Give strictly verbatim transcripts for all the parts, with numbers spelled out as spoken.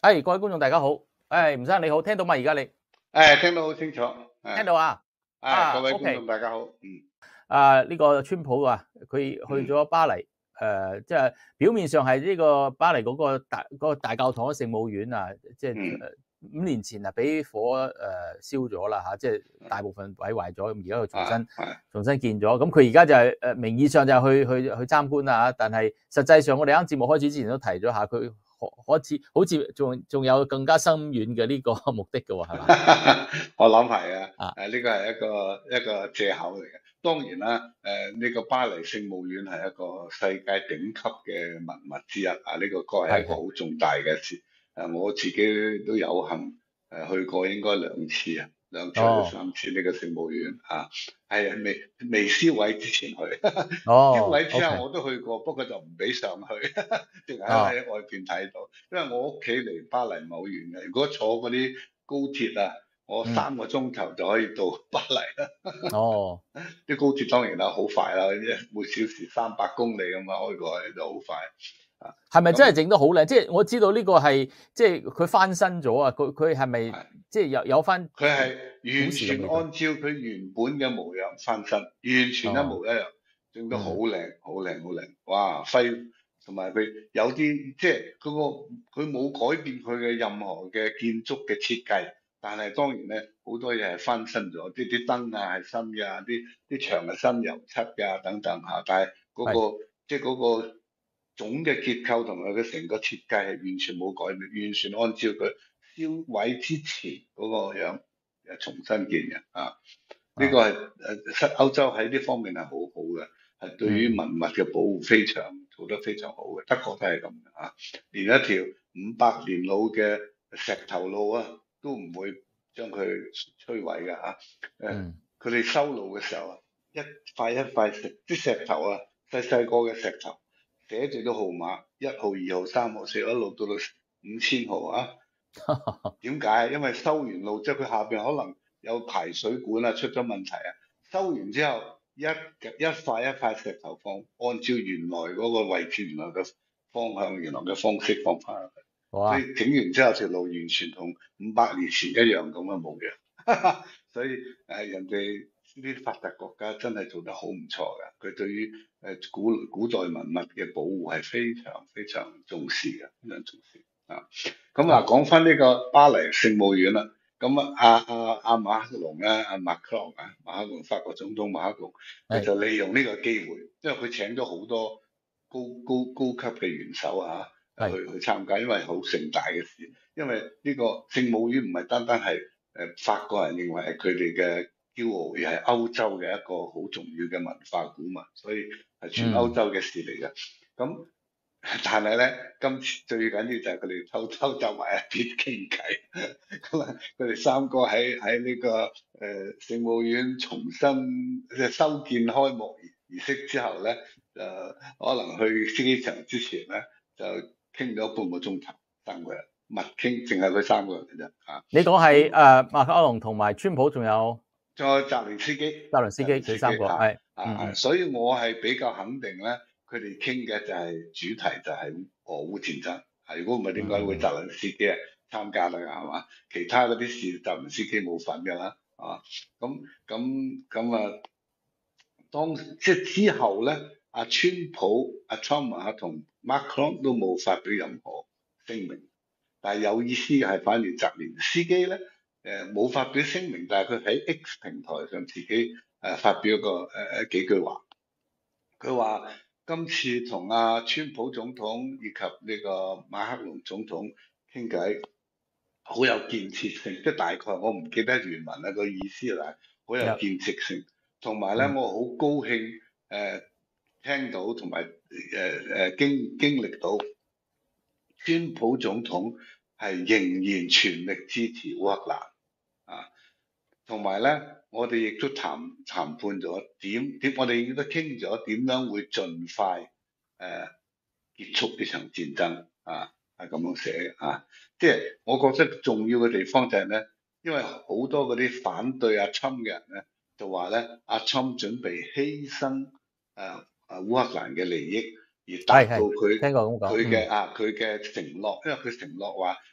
係，各位觀眾大家好。誒，吳生你好，聽到嗎？而家你誒，聽到好清楚。 聽到啊？ 誒， 啊各位觀眾 ，OK。 大家好。嗯。 啊，呢個川普啊，佢去嗯。 咗巴黎，誒，即係表面上係呢個巴黎嗰個大嗰個大教堂聖母院啊，即係嗯。 誒五年前啊，俾火誒燒咗啦嚇，即係大部分毀壞咗，咁而家佢重新啊重新建咗。咁佢而家就係誒名義上就係去去去參觀啦嚇，但係實際上我哋啱節目開始之前都提咗下，佢可可似好似仲仲有更加深遠嘅呢個目的嘅喎，係嘛？ 我諗係啊。 啊。 誒，呢個係一個一個藉口嚟嘅。當然啦，誒呢個巴黎聖母院係一個世界頂級嘅文物之一啊，呢個確係一個好重大嘅事。誒，我自己都有幸誒去過，應該兩次啊，兩次或者三次呢個聖母院啊。係啊，未未燒毀之前去， 哦， 燒毀之後 OK 我都去過，不過就唔俾上去，淨係哦。 喺外邊睇到。因為我屋企離巴黎唔係好遠嘅，如果坐嗰啲高鐵啊，我嗯。 三個鐘頭就可以到巴黎啦。 哦。 啲高鐵當然啦，好快啦，每小時三百公里咁啊，開過去就好快。啊， 係咪真係整得好靚？即係我知道呢個係即係佢翻新咗啊！佢佢係咪即係有有翻？ 佢係完全按照佢原本嘅模樣翻新，完全一模一樣，整得好靚，好靚，好靚！哇，輝同埋佢有啲即係嗰個佢冇改變佢嘅任何嘅建築嘅設計，但係當然咧好多嘢係翻新咗，啲啲燈啊係新嘅，啲啲牆係新油漆㗎等等嚇，但係嗰個即係嗰個總嘅結構同埋佢成個設計係完全冇改變，完全按照佢燒毀之前嗰個樣誒重新建嘅啊！呢、這個係誒歐洲喺呢方面係好好嘅，係對於文物嘅保護非常做得非常好嘅。德國都係咁嘅啊，連一條五百年老嘅石頭路啊都唔會將佢摧毀嘅嚇。誒，佢哋修路嘅時候啊，一塊一塊石啲石頭啊，細細個嘅石頭。寫住啲號碼，一號、二號、三號、四號，一路到到五千號啊！點解？因為修完路，即係佢下邊可能有排水管啊，出咗問題啊。修完之後，一一塊一塊石頭放，按照原來嗰個位置、原來嘅方向、原來嘅方式放翻落去。所以整完之後條路完全同五百年前一樣咁嘅模樣。所以誒、呃，人哋呢啲發達國家真係做得好唔錯嘅。佢對於誒古古代文物嘅保護係非常非常重視嘅，非常重視啊。咁啊，講翻呢個巴黎聖母院啦。咁啊，阿阿阿馬克龍咧，阿馬克龍啊，馬克龍法國總統馬克龍，佢就利用呢個機會，因為佢請咗好多高高高級嘅元首啊，去去參加，因為好盛大嘅事。因為呢個聖母院唔係單單係誒法國人認為係佢哋嘅驕傲，而係歐洲嘅一個好重要嘅文化古物，所以係全歐洲嘅事嚟嘅。咁、嗯、但係咧，今次最緊要就係佢哋偷偷走埋一邊傾偈。咁啊，佢哋三個喺喺呢個誒、呃、聖母院重新即係修建開幕儀式之後咧，就可能去飛機場之前咧，就傾咗半個鐘頭，三個人密傾，淨係佢三個人嘅啫嚇。 你講係誒馬克龍同埋川普，仲有再澤連斯基， 澤連斯基佢三個係啊、嗯，所以我係比較肯定咧，佢哋傾嘅就係主題就係俄烏戰爭。啊，如果唔係點解會澤連斯基參加咧？係嘛？其他嗰啲事澤連斯基冇份㗎啦。啊，咁咁咁啊，當即係之後咧，阿川普、阿 Trump 啊同 Macron 都冇發表任何聲明。但係有意思嘅係，反而澤連斯基咧。誒冇發表聲明，但係佢喺 X 平台上自己誒、呃、發表個誒誒、呃、幾句話。佢話今次同阿川普總統以及呢個馬克龍總統傾偈，好有建設性。即係大概我唔記得原文啦，個意思啦，好有建設性。同埋咧，我好高興誒、呃、聽到同埋誒誒經經歷到川普總統係仍然全力支持烏克蘭。啊，同埋咧，我哋亦都談談判咗點點，我哋亦都傾咗點樣會盡快誒、呃、結束呢場戰爭啊，係咁樣寫嘅啊。即係我覺得重要嘅地方就係咧，因為好多嗰啲反對阿侵嘅人咧，就話咧阿侵準備犧牲誒誒、啊、烏克蘭嘅利益，而達到佢佢嘅啊佢嘅承諾，因為佢承諾話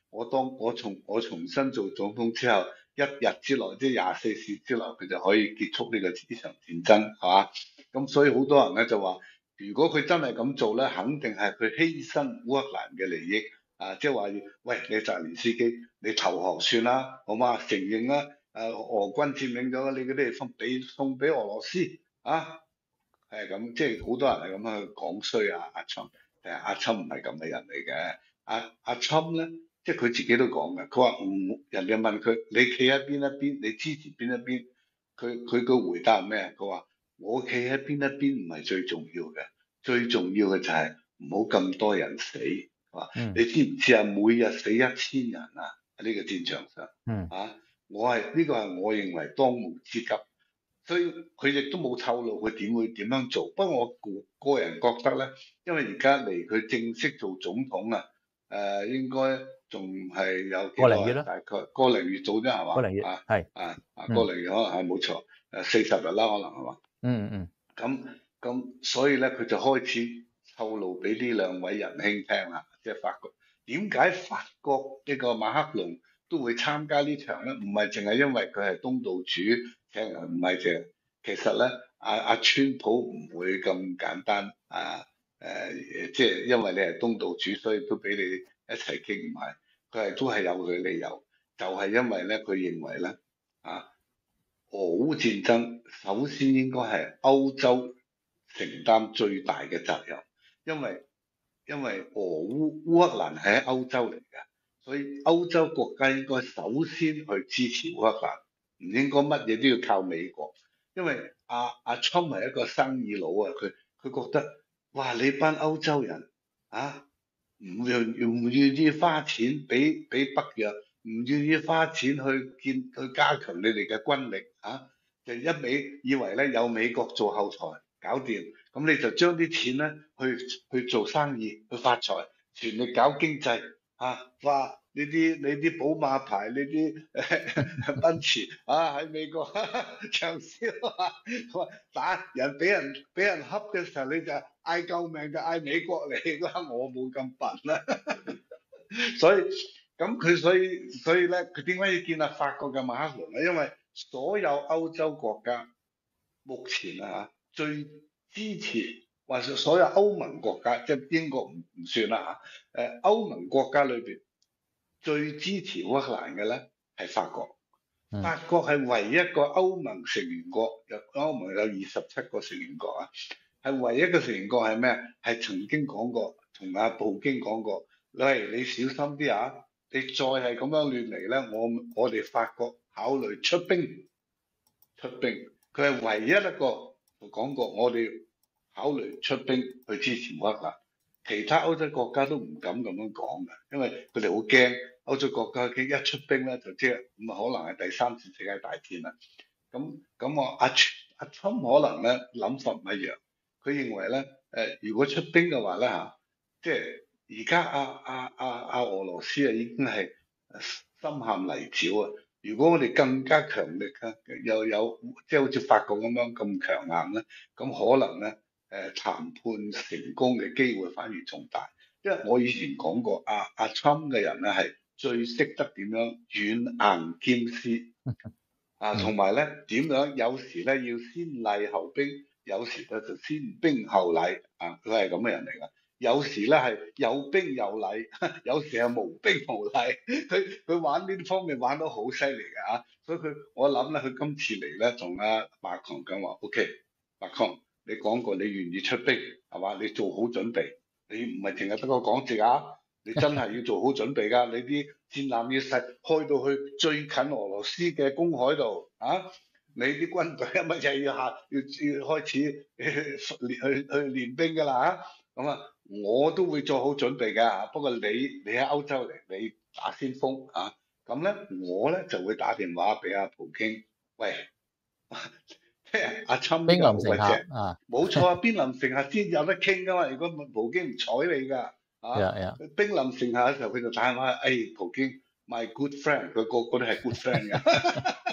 我當我從我重新做總統之後，一日之內，即係廿四小時之內，佢就可以結束呢個呢場戰爭，係嘛？咁所以好多人咧就話，如果佢真係咁做咧，肯定係佢犧牲烏克蘭嘅利益啊！即係話，喂，你澤連斯基，你投降算啦，好嘛？承認啦，誒，俄軍佔領咗你嗰啲地方，俾送俾俄羅斯啊！係咁，即係好多人係咁樣去講衰啊阿侵，誒阿侵唔係咁嘅人嚟嘅，阿阿侵咧，即係佢自己都講嘅，佢話唔，人哋問佢你企喺邊一邊，你支持邊一邊，佢佢個回答係咩？佢話我企喺邊一邊唔係最重要嘅，最重要嘅就係唔好咁多人死，話、 嗯、 你知唔知啊？每日死一千人啊喺呢個戰場上， 嗯啊，我係呢個係我認為當務之急。所以佢亦都冇透露佢點會點樣做。不過我個個人覺得咧，因為而家離佢正式做總統啊，誒、呃、應該仲係有幾耐？ 個零月啦， 大概個零月做啫係嘛？ 個零月啊係啊啊個零月可能係冇錯，誒四十日啦可能係嘛？ 嗯嗯咁咁所以咧佢就開始透露俾呢兩位仁兄聽啦，即係法國點解法國呢個馬克龍都會參加呢場咧？唔係淨係因為佢係東道主。聽唔係嘅，其實咧，阿、啊、阿川普唔會咁簡單啊！誒、呃，即係因為你係東道主，所以都俾你一齊傾唔埋。佢係都係有佢理由，就係、是、因為咧，佢認為咧，啊，俄烏戰爭首先應該係歐洲承擔最大嘅責任，因為因為俄烏烏克蘭係喺歐洲嚟嘅，所以歐洲國家應該首先去支持烏克蘭。唔應該乜嘢都要靠美國，因為阿阿川係一個生意佬啊，佢佢覺得哇你班歐洲人啊唔願唔願意花錢俾俾北約，唔願意花錢去建去加強你哋嘅軍力啊，就一味以為咧有美國做後台搞掂，咁你就將啲錢咧去去做生意去發財，全力搞經濟啊，哇！呢啲你啲寶馬牌，呢啲誒奔馳啊喺美國暢銷啊，打人俾人俾人恰嘅時候，你就嗌救命就嗌美國嚟啦，我冇咁笨啦。所以咁佢所以所以咧，佢點解要建立法國嘅馬克龍咧？因為所有歐洲國家目前啊最支持，或者所有歐盟國家，即係英國唔唔算啦嚇，誒歐盟國家裏邊。最支持烏克蘭嘅咧係法國，法國係唯一一個歐盟成員國，有歐盟有二十七個成員國啊，係唯一一個成員國係咩？係曾經講過，同阿普京講過，喂，你小心啲啊！你再係咁樣亂嚟咧，我我哋法國考慮出兵，出兵。佢係唯一一個講過，我哋考慮出兵去支持烏克蘭。其他歐洲國家都唔敢咁樣講嘅，因為佢哋好驚歐洲國家佢一出兵咧，就即係咁啊，可能係第三次世界大戰啦。咁咁我阿阿侵可能咧諗法唔一樣，佢認為咧誒、呃，如果出兵嘅話咧嚇，即係而家阿阿阿阿俄羅斯啊已經係深陷泥沼啊！如果我哋更加強力啊，又有即係好似法國咁樣咁強硬咧，咁可能咧。誒談判成功嘅機會反而仲大，因為我以前講過，阿阿侵嘅人咧係最識得點樣軟硬兼施，啊，同埋咧點樣有時咧要先禮後兵，有時咧就先兵後禮，啊，佢係咁嘅人嚟㗎。有時咧係有兵有禮，有時係無兵無禮，佢佢玩呢啲方面玩得好犀利㗎嚇，所以佢我諗咧佢今次嚟咧同阿馬強講話 ，OK，馬強。你講過你願意出兵係嘛？你做好準備，你唔係淨係得個講字啊！你真係要做好準備㗎。你啲戰艦要實開到去最近俄羅斯嘅公海度啊！你啲軍隊乜嘢要下要要開始去去去練兵㗎啦嚇！咁啊，我都會做好準備㗎嚇。不過你你喺歐洲嚟，你打先鋒啊！咁咧我咧就會打電話俾阿普京，喂。阿侵兵臨城下啊， 冇錯啊！兵臨城下先有得傾噶嘛。如果普京唔睬你噶，啊， yeah, yeah. 兵臨城下嘅時候，佢就打電話，誒、哎，普京 ，my good friend，佢個個都係 good friend 㗎，係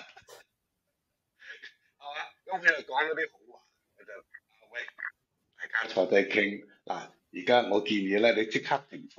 嘛？咁佢就講嗰啲好話，佢就喂，大家坐低傾嗱。而家我建議咧，你即刻停火，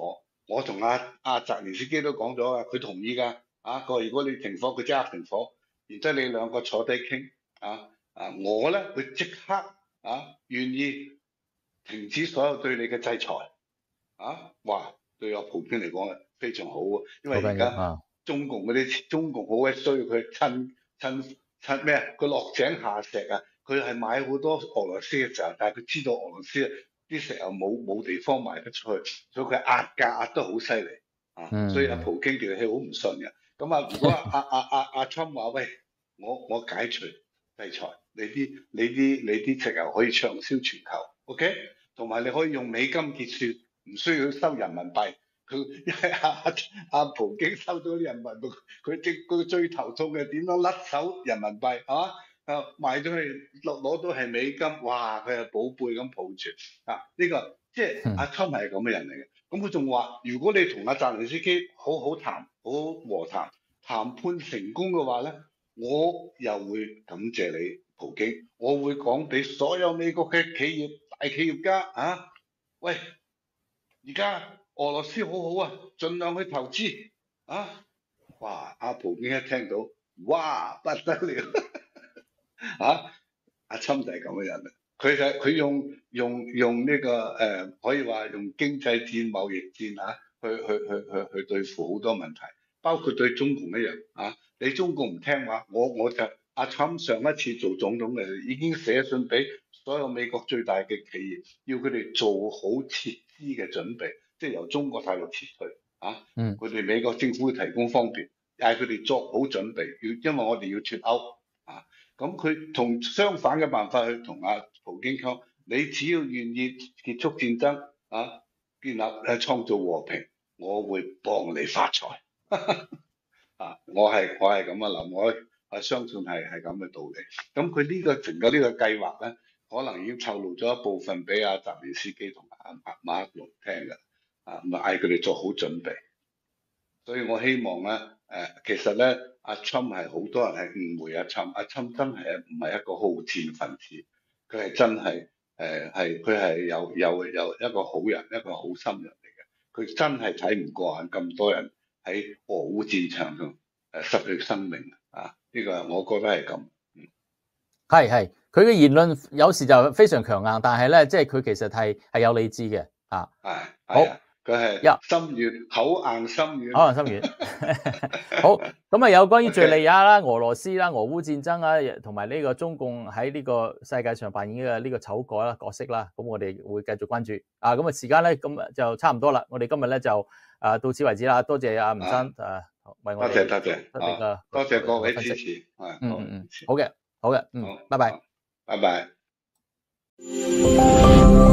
我同阿阿澤連斯基都講咗啊，佢同意㗎。啊，佢話如果你停火，佢即刻停火，然之後你兩個坐低傾。啊啊，我咧會即刻啊願意停止所有對你嘅制裁。啊，哇！對阿普京嚟講啊，非常好啊，因為而家中共嗰啲中共好鬼衰，佢趁趁趁咩啊？佢落井下石啊！佢係買好多俄羅斯嘅石油，但係佢知道俄羅斯啲石油冇冇地方賣得出去，所以佢壓價壓得好犀利啊！嗯、所以阿普京其實係好唔信嘅。咁啊，如果阿阿阿阿川話喂，我我解除制裁，你啲你啲你啲石油可以暢銷全球 ，OK？ 同埋你可以用美金結算。唔需要收人民幣，佢因為阿阿普京收到啲人民幣，佢最佢最頭痛嘅點樣甩手人民幣啊？啊賣咗去攞攞到係美金，哇！佢係寶貝咁抱住啊！呢、這個即係阿川係咁嘅人嚟嘅。咁佢仲話，如果你同阿澤連斯基好好談，好好和談，談判成功嘅話咧，我又會感謝你普京，我會講俾所有美國嘅企業大企業家啊，喂！而家俄羅斯好好啊，盡量去投資啊！哇！阿普京一聽到，哇不得了啊！阿侵就係咁嘅人啦，佢就佢用用用呢、這個誒、呃，可以話用經濟戰、貿易戰啊，去去去去去對付好多問題，包括對中共一樣啊！你中共唔聽話，我我就阿侵上一次做總統嘅已經寫信俾所有美國最大嘅企業，要佢哋做好撤資嘅準備，即係由中國大陸撤退啊！嗯，佢哋美國政府會提供方便，嗌佢哋作好準備，要因為我哋要脫歐啊！咁佢同相反嘅辦法去同阿普京講，你只要願意結束戰爭啊，建立誒創造和平，我會幫你發財啊！我係我係咁樣諗，我我相信係係咁嘅道理。咁佢呢個成咗呢個計劃咧，可能已經透露咗一部分俾阿澤連斯基同阿阿馬克龍聽㗎，啊咁啊嗌佢哋做好準備。所以我希望咧，誒、呃、其實咧，阿侵係好多人係誤會阿侵，阿侵真係唔係一個好戰分子，佢係真係誒係佢係有有有一個好人，一個好心人嚟嘅。佢真係睇唔過眼咁多人喺俄烏戰場上誒失去生命啊！呢、這個我覺得係咁。嗯， 係係，佢嘅言論有時就非常強硬，但係咧，即係佢其實係係有理智嘅啊。 係好。佢係心軟，口硬心軟， 口硬心軟。好，咁啊有關於敘利亞啦、俄羅斯啦、俄烏戰爭啊，同埋呢個中共喺呢個世界上扮演嘅呢個丑角啦角色啦，咁我哋會繼續關注。啊，咁啊時間咧咁就差唔多啦，我哋今日咧就啊到此為止啦。多謝阿吳生誒為我哋多謝多謝呢個多謝各位支持， 嗯嗯嗯，好嘅好嘅，嗯，拜拜， 拜拜。